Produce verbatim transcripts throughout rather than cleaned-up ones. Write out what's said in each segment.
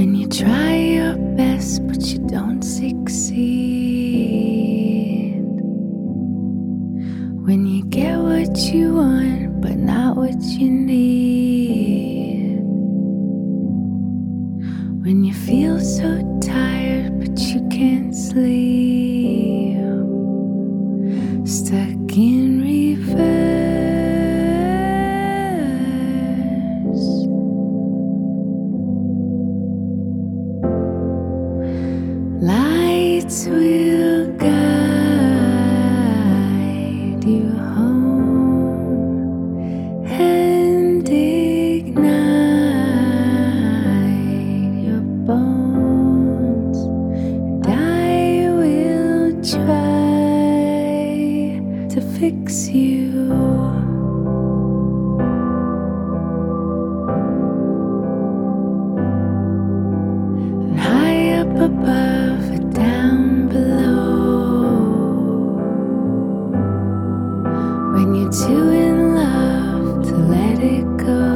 When you try your best but you don't succeed. When you get what you want but not what you need. When you feel so tired but you can't sleep. Stuck in reverse. Lights will guide you home and ignite your bones, and I will try to fix you. And high up above and down below, when you're too in love to let it go.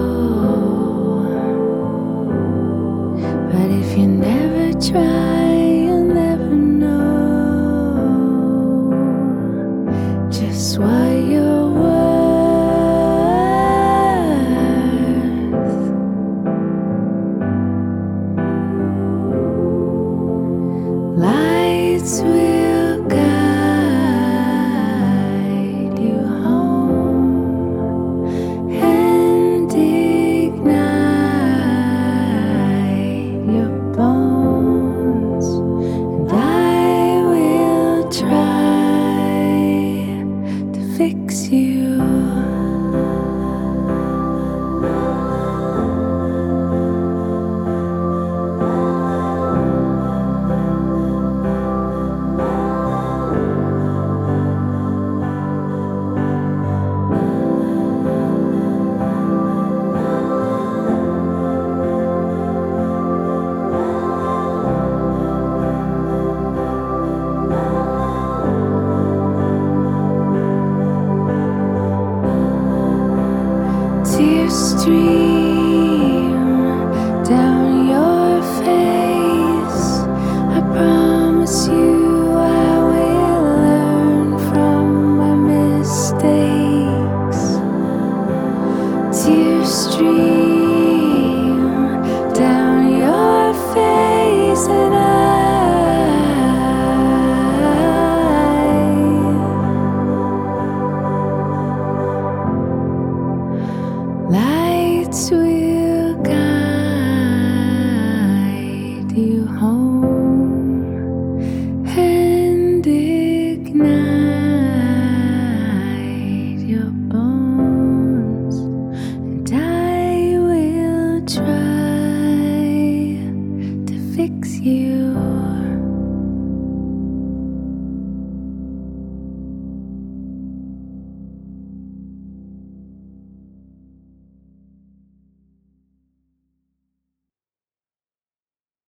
But if you never try, you'll never know just what you're worth. Lights will guide you home and ignite your bones, and I will try to fix you. Tears stream down your face. I promise you I will learn from my mistakes. Tears stream down your face, and I Lights will